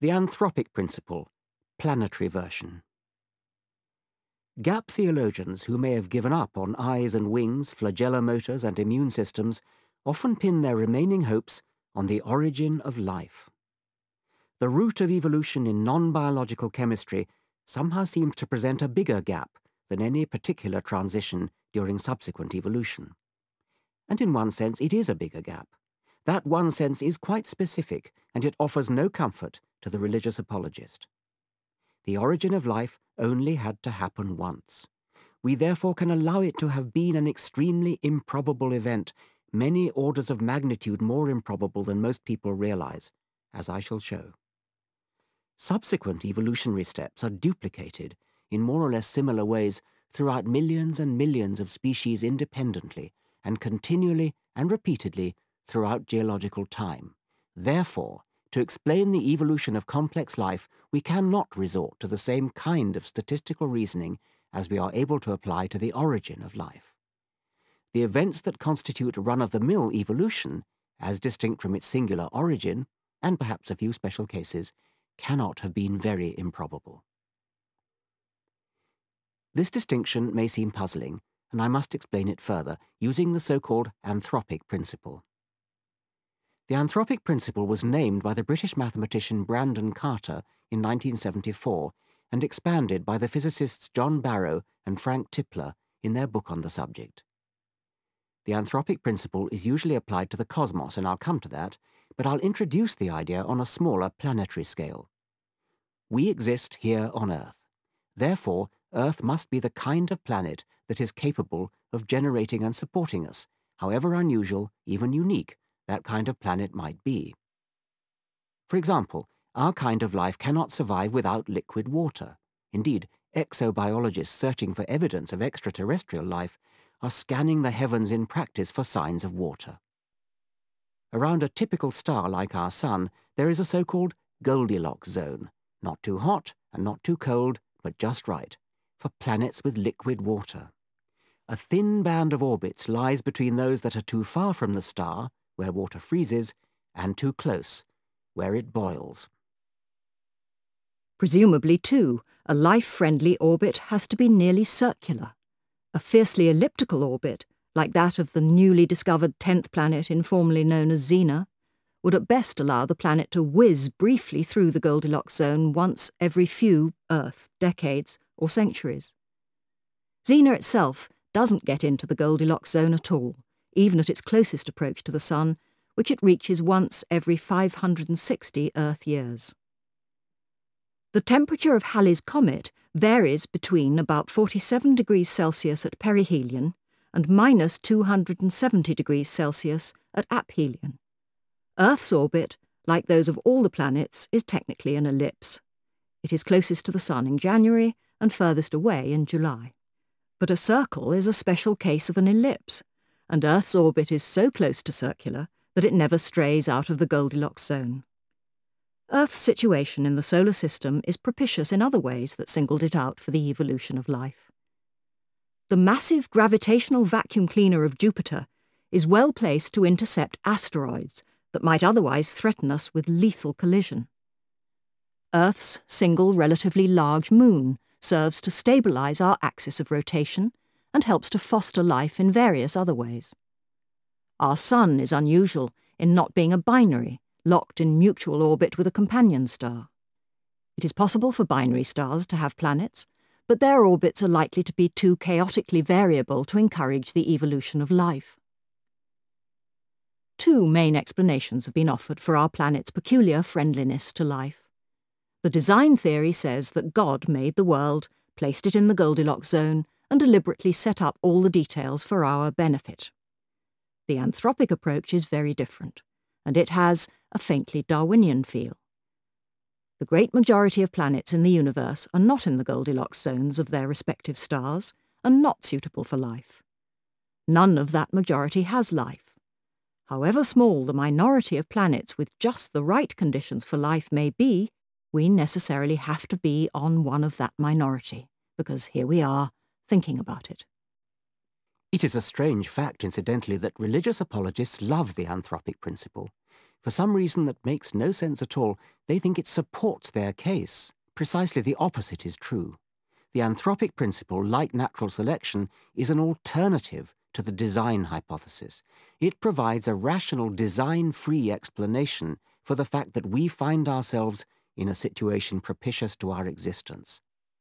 The anthropic principle, planetary version. Gap theologians who may have given up on eyes and wings, flagella motors and immune systems often pin their remaining hopes on the origin of life. The root of evolution in non-biological chemistry somehow seems to present a bigger gap than any particular transition during subsequent evolution. And in one sense, it is a bigger gap. That one sense is quite specific, and it offers no comfort to the religious apologist. The origin of life only had to happen once. We therefore can allow it to have been an extremely improbable event, many orders of magnitude more improbable than most people realize, as I shall show. Subsequent evolutionary steps are duplicated in more or less similar ways throughout millions and millions of species independently and continually and repeatedly throughout geological time. Therefore, to explain the evolution of complex life, we cannot resort to the same kind of statistical reasoning as we are able to apply to the origin of life. The events that constitute run-of-the-mill evolution, as distinct from its singular origin, and perhaps a few special cases, cannot have been very improbable. This distinction may seem puzzling, and I must explain it further using the so-called anthropic principle. The anthropic principle was named by the British mathematician Brandon Carter in 1974 and expanded by the physicists John Barrow and Frank Tipler in their book on the subject. The anthropic principle is usually applied to the cosmos, and I'll come to that, but I'll introduce the idea on a smaller planetary scale. We exist here on Earth. Therefore, Earth must be the kind of planet that is capable of generating and supporting us, however unusual, even unique, that kind of planet might be. For example, our kind of life cannot survive without liquid water. Indeed, exobiologists searching for evidence of extraterrestrial life are scanning the heavens in practice for signs of water. Around a typical star like our Sun, there is a so-called Goldilocks zone, not too hot and not too cold, but just right, for planets with liquid water. A thin band of orbits lies between those that are too far from the star, where water freezes, and too close, where it boils. Presumably, too, a life-friendly orbit has to be nearly circular. A fiercely elliptical orbit, like that of the newly discovered 10th planet informally known as Xena, would at best allow the planet to whiz briefly through the Goldilocks zone once every few Earth decades or centuries. Xena itself doesn't get into the Goldilocks zone at all, even at its closest approach to the Sun, which it reaches once every 560 Earth years. The temperature of Halley's Comet varies between about 47 degrees Celsius at perihelion and minus 270 degrees Celsius at aphelion. Earth's orbit, like those of all the planets, is technically an ellipse. It is closest to the Sun in January and furthest away in July. But a circle is a special case of an ellipse, and Earth's orbit is so close to circular that it never strays out of the Goldilocks zone. Earth's situation in the solar system is propitious in other ways that singled it out for the evolution of life. The massive gravitational vacuum cleaner of Jupiter is well placed to intercept asteroids that might otherwise threaten us with lethal collision. Earth's single relatively large moon serves to stabilize our axis of rotation and helps to foster life in various other ways. Our Sun is unusual in not being a binary, locked in mutual orbit with a companion star. It is possible for binary stars to have planets, but their orbits are likely to be too chaotically variable to encourage the evolution of life. Two main explanations have been offered for our planet's peculiar friendliness to life. The design theory says that God made the world, placed it in the Goldilocks zone, and deliberately set up all the details for our benefit. The anthropic approach is very different, and it has a faintly Darwinian feel. The great majority of planets in the universe are not in the Goldilocks zones of their respective stars and not suitable for life. None of that majority has life. However small the minority of planets with just the right conditions for life may be, we necessarily have to be on one of that minority, because here we are, thinking about it. It is a strange fact, incidentally, that religious apologists love the anthropic principle. For some reason that makes no sense at all, they think it supports their case. Precisely the opposite is true. The anthropic principle, like natural selection, is an alternative to the design hypothesis. It provides a rational, design-free explanation for the fact that we find ourselves in a situation propitious to our existence.